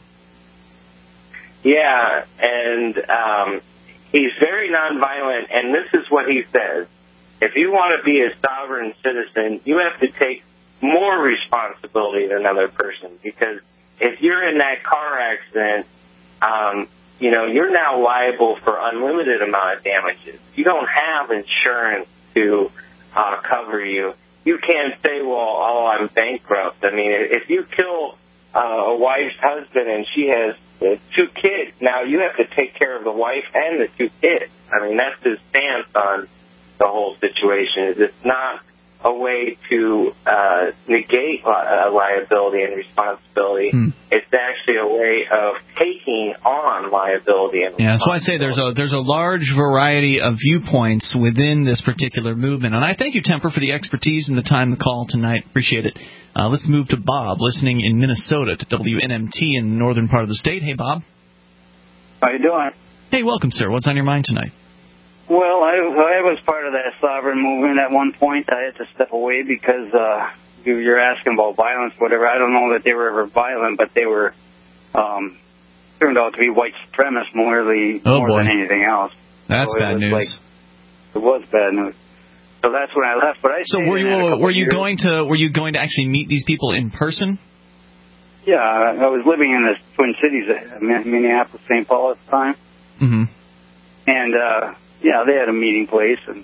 Yeah, and um, he's very nonviolent, and this is what he says. If you want to be a sovereign citizen, you have to take more responsibility than another person, because if you're in that car accident, um, you know, you're now liable for unlimited amount of damages. You don't have insurance to uh, cover you. You can't say, well, oh, I'm bankrupt. I mean, if you kill uh, a wife's husband and she has uh, two kids, now you have to take care of the wife and the two kids. I mean, that's his stance on the whole situation. Is it's not a way to uh, negate li- liability and responsibility. Hmm. It's actually a way of taking on liability and responsibility. Yeah, that's why I say there's a there's a large variety of viewpoints within this particular movement. And I thank you, Temper, for the expertise and the time to call tonight. Appreciate it. Uh, let's move to Bob, listening in Minnesota to W N M T in the northern part of the state. Hey, Bob. How you doing? Hey, welcome, sir. What's on your mind tonight? Well, I, I was part of that sovereign movement at one point. I had to step away because uh, you're asking about violence, whatever. I don't know that they were ever violent, but they were um, turned out to be white supremacists morally, oh, more boy. than anything else. That's so bad news. Like, it was bad news. So that's when I left. But I so were you were you years. going to were you going to actually meet these people in person? yeah, I was living in the Twin Cities, uh, Minneapolis, Saint Paul at the time. Mm-hmm. And, uh, yeah, they had a meeting place. And,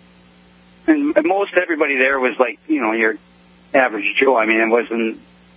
and most everybody there was like, you know, your average Joe. I mean, it wasn't,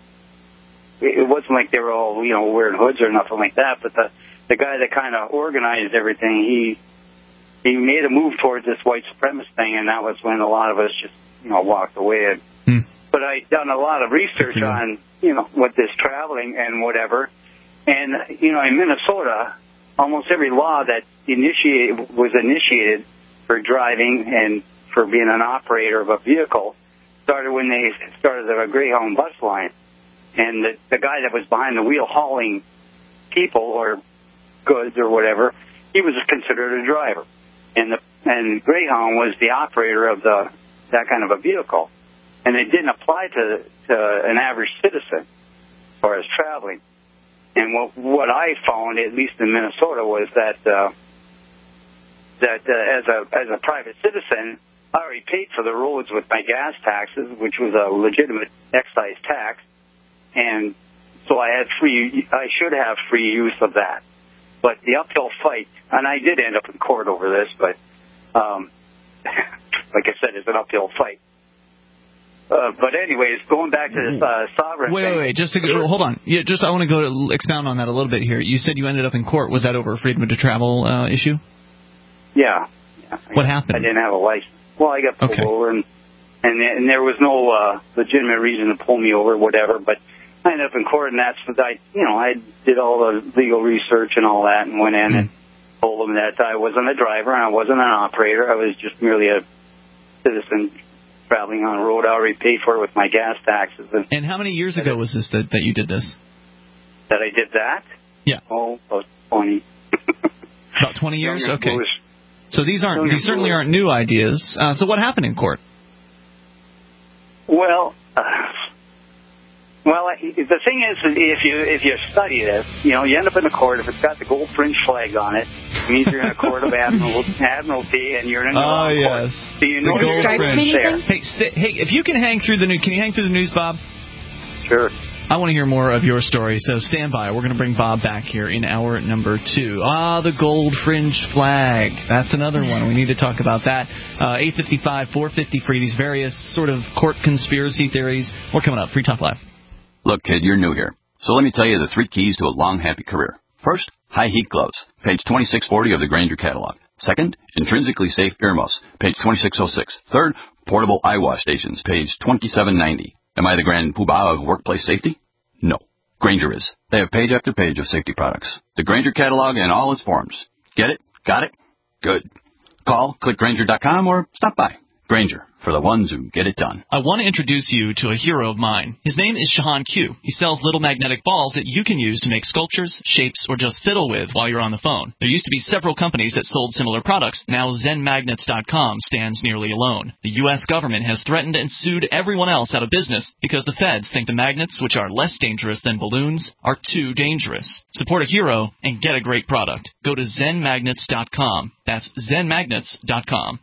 it wasn't like they were all, you know, wearing hoods or nothing like that. But the, the guy that kind of organized everything, he, he made a move towards this white supremacist thing. And that was when a lot of us just, you know, walked away. And, hmm. But I'd done a lot of research on, you know, what this traveling and whatever. And, you know, in Minnesota, almost every law that initiated was initiated for driving and for being an operator of a vehicle started when they started the Greyhound bus line. And the, the guy that was behind the wheel hauling people or goods or whatever, he was considered a driver. And the and Greyhound was the operator of the that kind of a vehicle. And it didn't apply to, to an average citizen as far as traveling. And what, what I found, at least in Minnesota, was that uh, that uh, as a as a private citizen, I already paid for the roads with my gas taxes, which was a legitimate excise tax, and so I had free. I should have free use of that. But the uphill fight, and I did end up in court over this, but um, like I said, it's an uphill fight. Uh, but anyways, going back to this uh, sovereign Wait, thing. wait, wait. Just to go, hold on. Yeah, just I want to go to expound on that a little bit here. You said you ended up in court. Was that over a freedom to travel uh, issue? Yeah. yeah. What happened? I didn't have a license. Well, I got pulled okay. over, and, and and there was no uh, legitimate reason to pull me over, whatever. But I ended up in court, and that's what I, you know, I did all the legal research and all that, and went in mm. and told them that I wasn't a driver and I wasn't an operator. I was just merely a citizen traveling on the road. I already paid for it with my gas taxes. And, and how many years ago was this that, that you did this? That I did that? Yeah. Oh, about twenty. About twenty years? Younger Okay. Blues. So these aren't Younger these certainly Blues. aren't new ideas. Uh, so what happened in court? Well, uh, well, the thing is, if you if you study this, you know, you end up in a court. If it's got the gold fringe flag on it, it means you're in a court of admiral, admiralty, and you're in a oh yes, court. So you know the you're gold fringe. there. Hey, stay, hey, if you can hang through the news, can you hang through the news, Bob? Sure. I want to hear more of your story, so stand by. We're going to bring Bob back here in hour number two. Ah, the gold fringe flag. That's another one. We need to talk about that. Uh, eight fifty-five, four fifty free. These various sort of court conspiracy theories. More coming up. Free Talk Live. Look, kid, you're new here. So let me tell you the three keys to a long, happy career. First, high heat gloves, page twenty-six forty of the Grainger catalog. Second, intrinsically safe earmuffs, page twenty-six oh six. Third, portable eye wash stations, page twenty-seven ninety. Am I the grand poobah of workplace safety? No. Grainger is. They have page after page of safety products. The Grainger catalog in all its forms. Get it? Got it? Good. Call, click Grainger dot com, or stop by. Grainger, for the ones who get it done. I want to introduce you to a hero of mine. His name is Shahan Q. He sells little magnetic balls that you can use to make sculptures, shapes, or just fiddle with while you're on the phone. There used to be several companies that sold similar products. Now Zen Magnets dot com stands nearly alone. The U S government has threatened and sued everyone else out of business because the feds think the magnets, which are less dangerous than balloons, are too dangerous. Support a hero and get a great product. Go to Zen Magnets dot com. That's Zen Magnets dot com.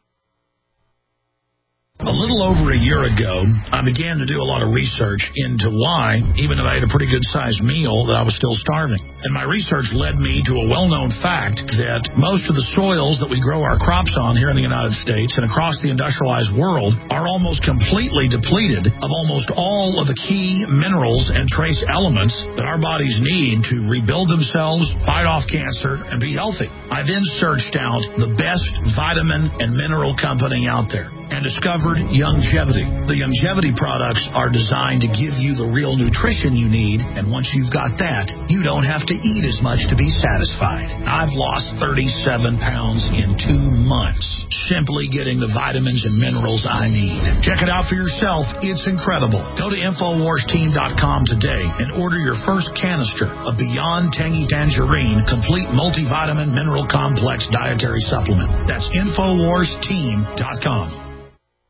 A little over a year ago, I began to do a lot of research into why, even though I had a pretty good-sized meal, that I was still starving. And my research led me to a well-known fact that most of the soils that we grow our crops on here in the United States and across the industrialized world are almost completely depleted of almost all of the key minerals and trace elements that our bodies need to rebuild themselves, fight off cancer, and be healthy. I then searched out the best vitamin and mineral company out there and discovered Youngevity. The Youngevity products are designed to give you the real nutrition you need, and once you've got that, you don't have to eat as much to be satisfied. I've lost thirty-seven pounds in two months, simply getting the vitamins and minerals I need. Check it out for yourself. It's incredible. Go to Infowars Team dot com today and order your first canister of Beyond Tangy Tangerine Complete Multivitamin Mineral Complex Dietary Supplement. That's Infowars Team dot com.